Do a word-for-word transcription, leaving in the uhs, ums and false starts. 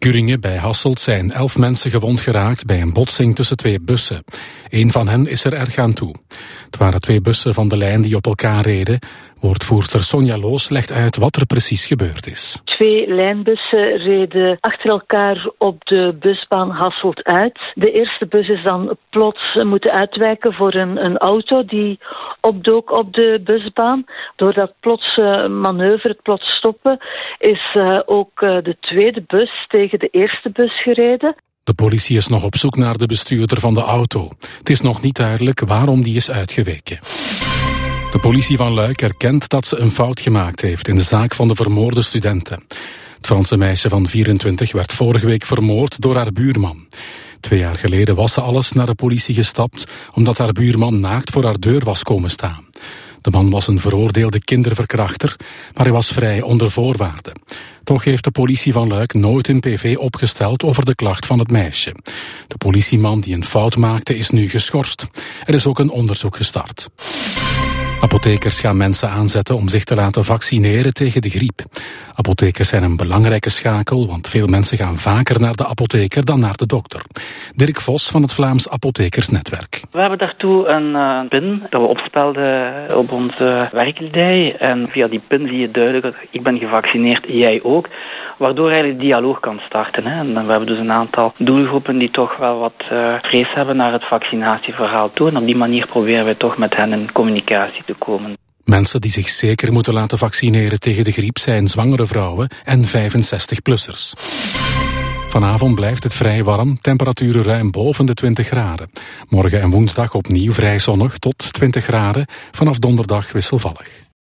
Kuringen bij Hasselt zijn elf mensen gewond geraakt bij een botsing tussen twee bussen. Eén van hen is er erg aan toe. Het waren twee bussen van de lijn die op elkaar reden. Woordvoerster Sonja Loos legt uit wat er precies gebeurd is. Twee lijnbussen reden achter elkaar op de busbaan Hasselt uit. De eerste bus is dan plots moeten uitwijken voor een, een auto die opdook op de busbaan. Door dat plots uh, manoeuvre, het plots stoppen, is uh, ook uh, de tweede bus tegen de eerste bus gereden. De politie is nog op zoek naar de bestuurder van de auto. Het is nog niet duidelijk waarom die is uitgeweken. De politie van Luik erkent dat ze een fout gemaakt heeft in de zaak van de vermoorde studenten. Het Franse meisje van vierentwintig werd vorige week vermoord door haar buurman. Twee jaar geleden was ze alles naar de politie gestapt omdat haar buurman naakt voor haar deur was komen staan. De man was een veroordeelde kinderverkrachter, maar hij was vrij onder voorwaarden. Toch heeft de politie van Luik nooit een P V opgesteld over de klacht van het meisje. De politieman die een fout maakte is nu geschorst. Er is ook een onderzoek gestart. Apothekers gaan mensen aanzetten om zich te laten vaccineren tegen de griep. Apothekers zijn een belangrijke schakel, want veel mensen gaan vaker naar de apotheker dan naar de dokter. Dirk Vos van het Vlaams Apothekersnetwerk. We hebben daartoe een uh, pin dat we opspelden op onze werkdij. En via die pin zie je duidelijk, ik ben gevaccineerd, jij ook. Waardoor eigenlijk de dialoog kan starten. Hè. En we hebben dus een aantal doelgroepen die toch wel wat uh, vrees hebben naar het vaccinatieverhaal toe. En op die manier proberen we toch met hen in communicatie te komen. Mensen die zich zeker moeten laten vaccineren tegen de griep zijn zwangere vrouwen en vijfenzestig-plussers. Vanavond blijft het vrij warm, temperaturen ruim boven de twintig graden. Morgen en woensdag opnieuw vrij zonnig tot twintig graden, vanaf donderdag wisselvallig.